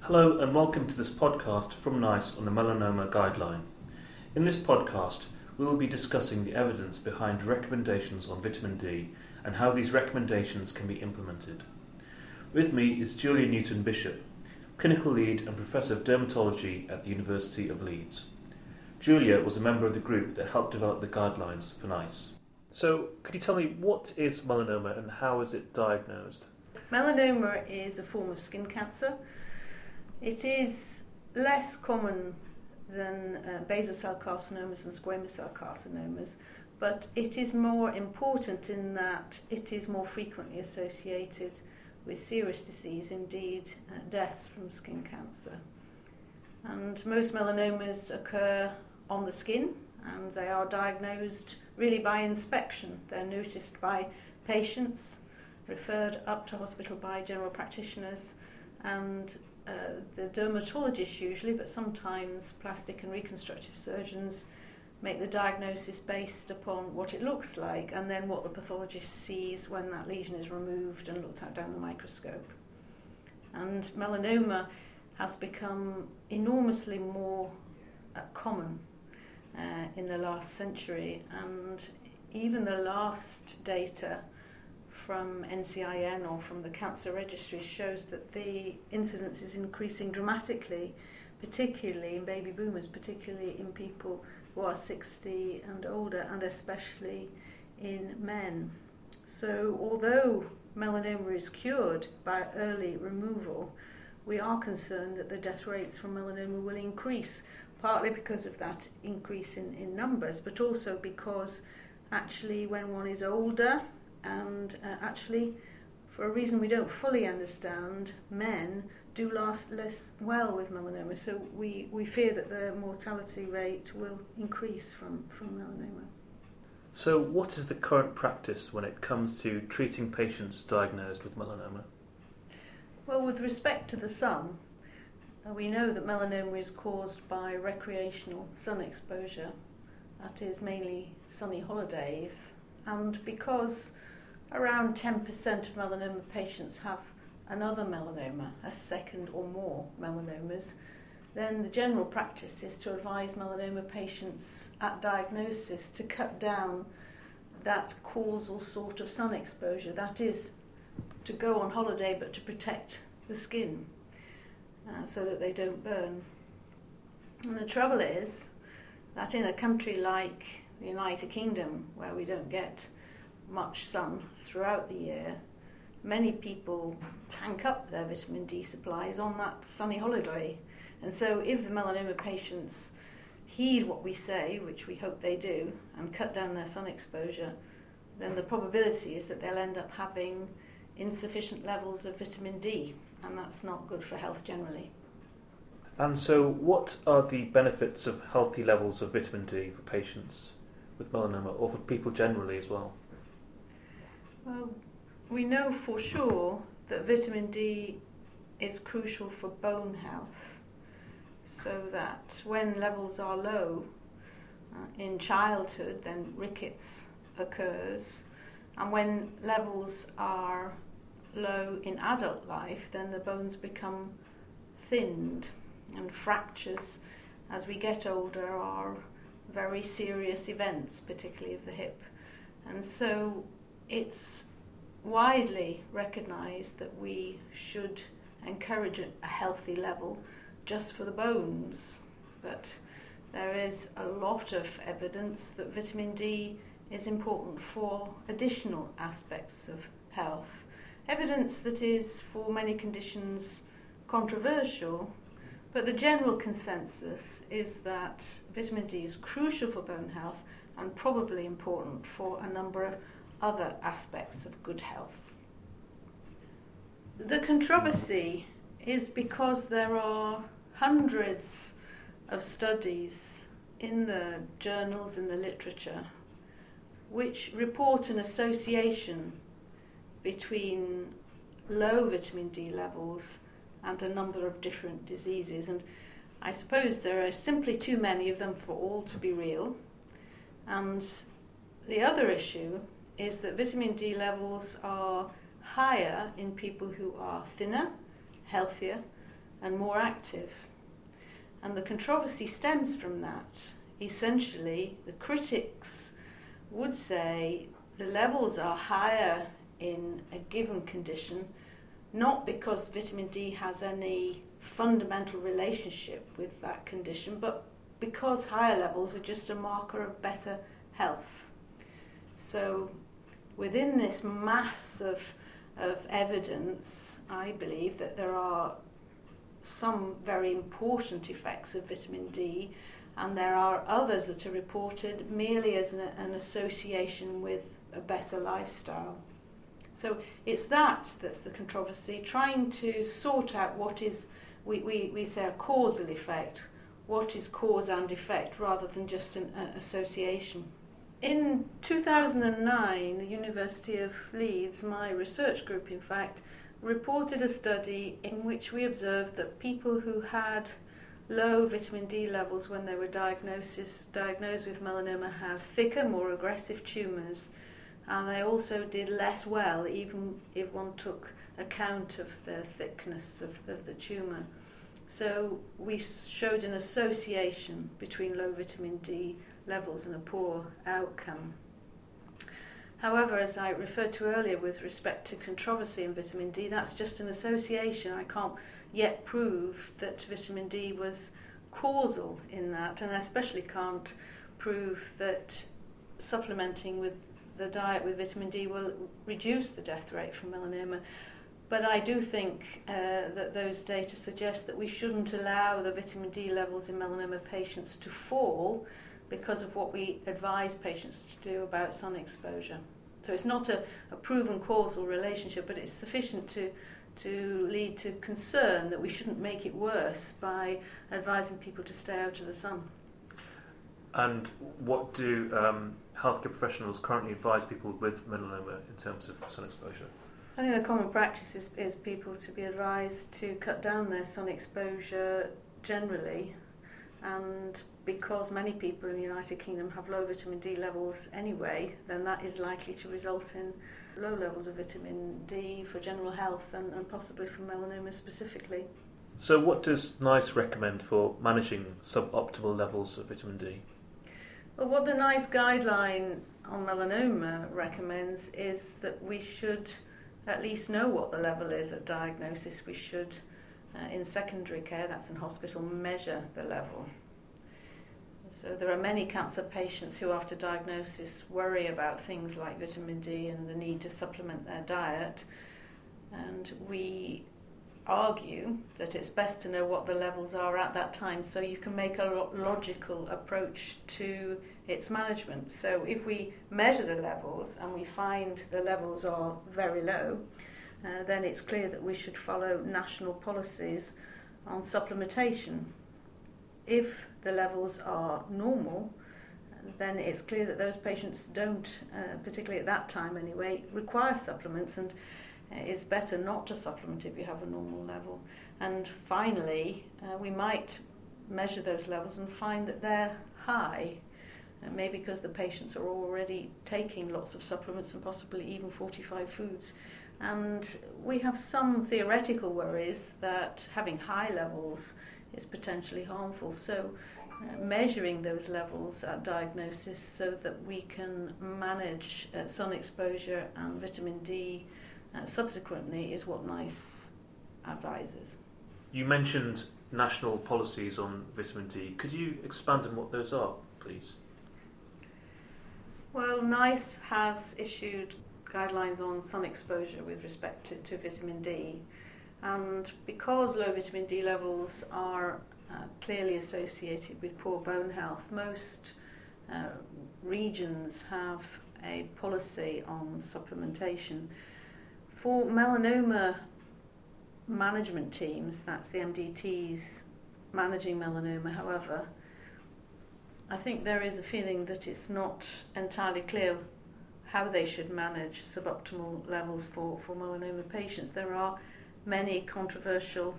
Hello and welcome to this podcast from NICE on the Melanoma Guideline. In this podcast, we will be discussing the evidence behind recommendations on vitamin D and how these recommendations can be implemented. With me is Julia Newton-Bishop, Clinical Lead and Professor of Dermatology at the University of Leeds. Julia was a member of the group that helped develop the guidelines for NICE. So, could you tell me what is melanoma and how is it diagnosed? Melanoma is a form of skin cancer. It is less common than basal cell carcinomas and squamous cell carcinomas, but it is more important in that it is more frequently associated with serious disease, indeed deaths from skin cancer. And most melanomas occur on the skin, and they are diagnosed really by inspection. They're noticed by patients, referred up to hospital by general practitioners, and the dermatologists usually, but sometimes plastic and reconstructive surgeons make the diagnosis based upon what it looks like and then what the pathologist sees when that lesion is removed and looked at down the microscope. And melanoma has become enormously more common in the last century, and even the last data from NCIN or from the cancer registry shows that the incidence is increasing dramatically, particularly in baby boomers, particularly in people who are 60 and older, and especially in men. So although melanoma is cured by early removal, we are concerned that the death rates from melanoma will increase, partly because of that increase in numbers, but also because actually when one is older, and actually, for a reason we don't fully understand, men do last less well with melanoma. So we fear that the mortality rate will increase from melanoma. So what is the current practice when it comes to treating patients diagnosed with melanoma? Well, with respect to the sun, we know that melanoma is caused by recreational sun exposure. That is mainly sunny holidays. And because around 10% of melanoma patients have another melanoma, a second or more melanomas, then the general practice is to advise melanoma patients at diagnosis to cut down that causal sort of sun exposure. That is, to go on holiday but to protect the skin so that they don't burn. And the trouble is that in a country like the United Kingdom, where we don't get much sun throughout the year, many people tank up their vitamin D supplies on that sunny holiday. And so if the melanoma patients heed what we say, which we hope they do, and cut down their sun exposure, then the probability is that they'll end up having insufficient levels of vitamin D, and that's not good for health generally. And so what are the benefits of healthy levels of vitamin D for patients with melanoma, or for people generally as well? Well, we know for sure that vitamin D is crucial for bone health, so that when levels are low in childhood, then rickets occurs, and when levels are low in adult life, then the bones become thinned, and fractures as we get older are very serious events, particularly of the hip. And so it's widely recognised that we should encourage a healthy level just for the bones. But there is a lot of evidence that vitamin D is important for additional aspects of health. Evidence that is for many conditions controversial, but the general consensus is that vitamin D is crucial for bone health and probably important for a number of other aspects of good health. The controversy is because there are hundreds of studies in the journals, in the literature, which report an association between low vitamin D levels and a number of different diseases. And I suppose there are simply too many of them for all to be real. And the other issue is that vitamin D levels are higher in people who are thinner, healthier, and more active. And the controversy stems from that. Essentially, the critics would say the levels are higher in a given condition, not because vitamin D has any fundamental relationship with that condition, but because higher levels are just a marker of better health. So within this mass of evidence, I believe that there are some very important effects of vitamin D, and there are others that are reported merely as an association with a better lifestyle. So it's that's the controversy, trying to sort out what is, we say, a causal effect, what is cause and effect, rather than just an association. In 2009, the University of Leeds, my research group in fact, reported a study in which we observed that people who had low vitamin D levels when they were diagnosed with melanoma had thicker, more aggressive tumours, and they also did less well, even if one took account of the thickness of the tumour. So we showed an association between low vitamin D levels and a poor outcome. However, as I referred to earlier with respect to controversy in vitamin D, that's just an association. I can't yet prove that vitamin D was causal in that, and I especially can't prove that supplementing with the diet with vitamin D will reduce the death rate from melanoma. But I do think that those data suggest that we shouldn't allow the vitamin D levels in melanoma patients to fall because of what we advise patients to do about sun exposure. So it's not a proven causal relationship, but it's sufficient to lead to concern that we shouldn't make it worse by advising people to stay out of the sun. And what do healthcare professionals currently advise people with melanoma in terms of sun exposure? I think the common practice is people to be advised to cut down their sun exposure generally, and because many people in the United Kingdom have low vitamin D levels anyway, then that is likely to result in low levels of vitamin D for general health and possibly for melanoma specifically. So what does NICE recommend for managing suboptimal levels of vitamin D? Well, what the NICE guideline on melanoma recommends is that we should at least know what the level is at diagnosis. We should, in secondary care, that's in hospital, measure the level. So there are many cancer patients who after diagnosis worry about things like vitamin D and the need to supplement their diet, and we argue that it's best to know what the levels are at that time so you can make a logical approach to its management. So if we measure the levels and we find the levels are very low, then it's clear that we should follow national policies on supplementation. If the levels are normal, then it's clear that those patients don't, particularly at that time anyway, require supplements, and it's better not to supplement if you have a normal level. And finally, we might measure those levels and find that they're high, maybe because the patients are already taking lots of supplements and possibly even fortified foods. And we have some theoretical worries that having high levels is potentially harmful. So measuring those levels at diagnosis so that we can manage sun exposure and vitamin D subsequently is what NICE advises. You mentioned national policies on vitamin D. Could you expand on what those are, please? Well, NICE has issued guidelines on sun exposure with respect to vitamin D, and because low vitamin D levels are clearly associated with poor bone health, most regions have a policy on supplementation. For melanoma management teams, that's the MDTs managing melanoma, however, I think there is a feeling that it's not entirely clear how they should manage suboptimal levels for melanoma patients. There are many controversial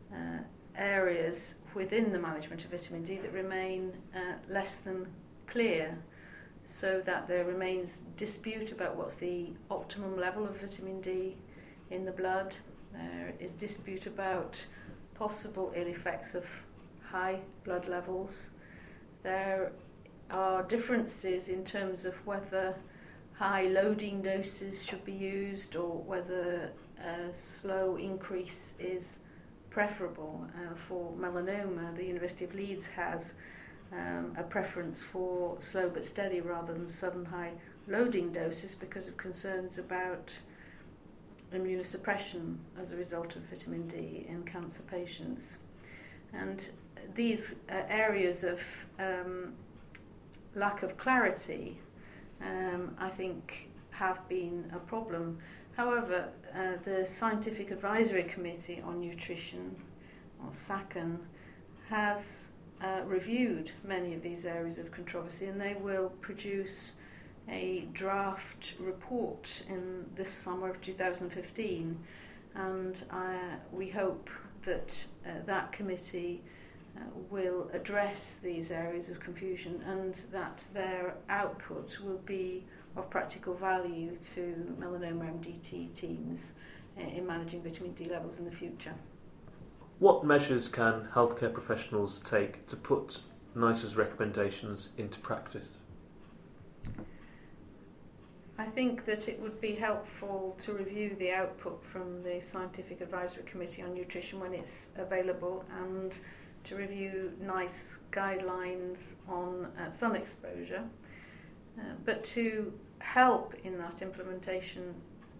areas within the management of vitamin D that remain less than clear, so that there remains dispute about what's the optimum level of vitamin D in the blood. There is dispute about possible ill effects of high blood levels. There are differences in terms of whether high loading doses should be used or whether a slow increase is preferable. For melanoma, the University of Leeds has a preference for slow but steady rather than sudden high loading doses because of concerns about immunosuppression as a result of vitamin D in cancer patients. And these areas of lack of clarity, I think, have been a problem. However, the Scientific Advisory Committee on Nutrition, or SACN, has reviewed many of these areas of controversy, and they will produce a draft report in this summer of 2015, and we hope that that committee will address these areas of confusion and that their output will be of practical value to melanoma MDT teams in managing vitamin D levels in the future. What measures can healthcare professionals take to put NICE's recommendations into practice? I think that it would be helpful to review the output from the Scientific Advisory Committee on Nutrition when it's available, and to review NICE guidelines on sun exposure. But to help in that implementation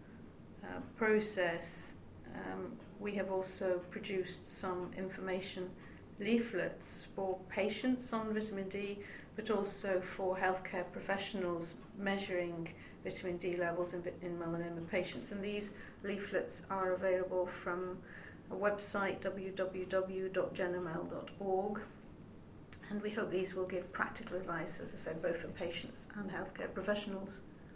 process, we have also produced some information leaflets for patients on vitamin D, but also for healthcare professionals measuring vitamin D levels in melanoma patients. And these leaflets are available from a website, www.genomel.org. And we hope these will give practical advice, as I said, both for patients and healthcare professionals.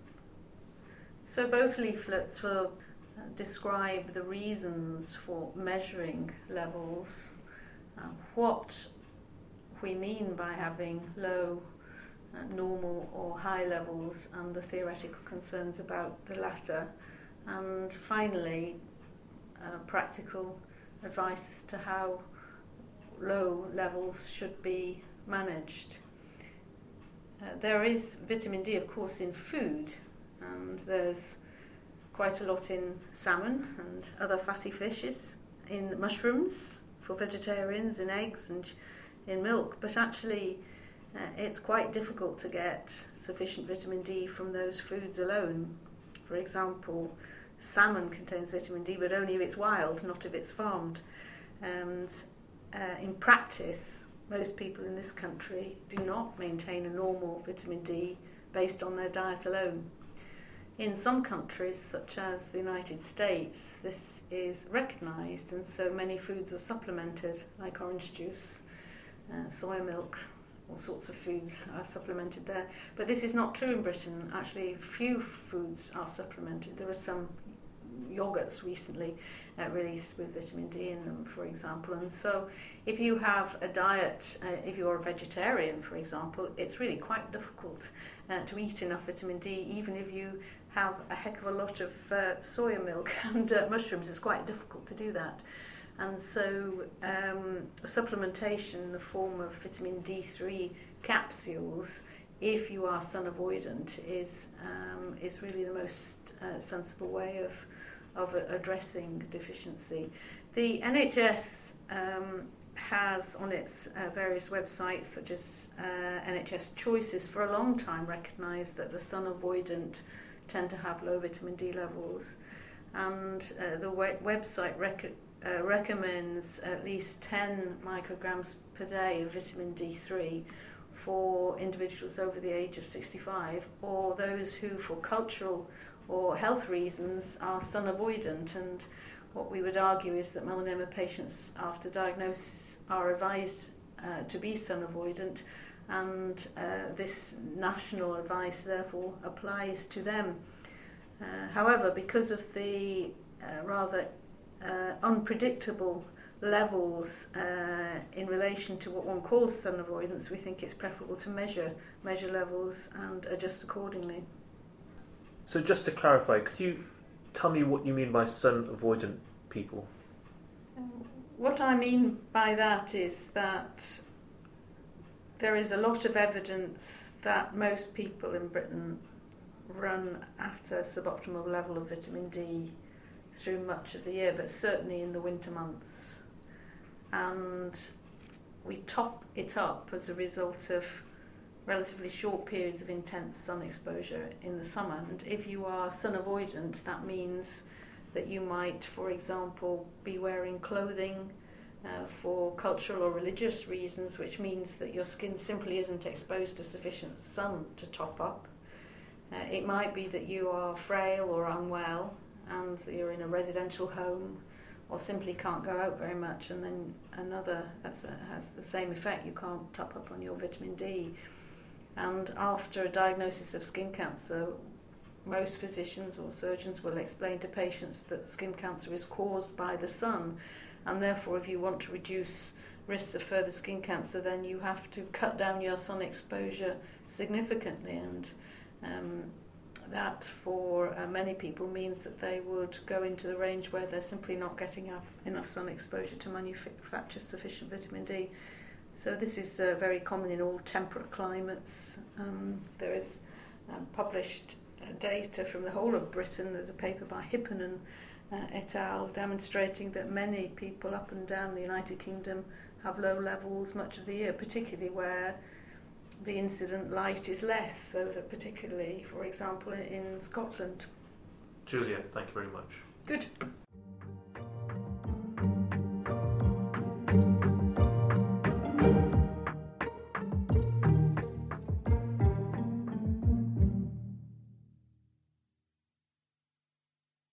So both leaflets will describe the reasons for measuring levels, what we mean by having low, normal or high levels, and the theoretical concerns about the latter, and finally practical advice as to how low levels should be managed. There is vitamin D, of course, in food, and there's quite a lot in salmon and other fatty fishes, in mushrooms for vegetarians, in eggs and in milk, but actually it's quite difficult to get sufficient vitamin D from those foods alone. For example, salmon contains vitamin D, but only if it's wild, not if it's farmed. And in practice, most people in this country do not maintain a normal vitamin D based on their diet alone. In some countries, such as the United States, this is recognised, and so many foods are supplemented, like orange juice, soy milk, all sorts of foods are supplemented there. But this is not true in Britain. Actually, few foods are supplemented. There are some yogurts recently released with vitamin D in them, for example. And so if you have a diet, if you're a vegetarian, for example, it's really quite difficult to eat enough vitamin D, even if you have a heck of a lot of soya milk and mushrooms. It's quite difficult to do that. And so supplementation in the form of vitamin D3 capsules, if you are sun avoidant, is really the most sensible way of addressing deficiency. The NHS has on its various websites, such as NHS Choices, for a long time recognised that the sun avoidant tend to have low vitamin D levels, and the website recommends at least 10 micrograms per day of vitamin D3 for individuals over the age of 65, or those who, for cultural or health reasons, are sun avoidant. And what we would argue is that melanoma patients after diagnosis are advised to be sun avoidant, and this national advice therefore applies to them. However, because of the rather unpredictable levels in relation to what one calls sun avoidance, we think it's preferable to measure levels and adjust accordingly. So just to clarify, could you tell me what you mean by sun avoidant people? what I mean by that is that there is a lot of evidence that most people in Britain run at a suboptimal level of vitamin D through much of the year, but certainly in the winter months. And we top it up as a result of relatively short periods of intense sun exposure in the summer. And if you are sun avoidant, that means that you might, for example, be wearing clothing for cultural or religious reasons, which means that your skin simply isn't exposed to sufficient sun to top up. It might be that you are frail or unwell and you're in a residential home or simply can't go out very much, and then another has the same effect. You can't top up on your vitamin D. And after a diagnosis of skin cancer, most physicians or surgeons will explain to patients that skin cancer is caused by the sun, and therefore if you want to reduce risks of further skin cancer, then you have to cut down your sun exposure significantly. And that for many people means that they would go into the range where they're simply not getting enough sun exposure to manufacture sufficient vitamin D. So this is very common in all temperate climates. There is published data from the whole of Britain. There's a paper by Hipponen et al. Demonstrating that many people up and down the United Kingdom have low levels much of the year, particularly where the incident light is less, so that particularly, for example, in Scotland. Julia, thank you very much. Good.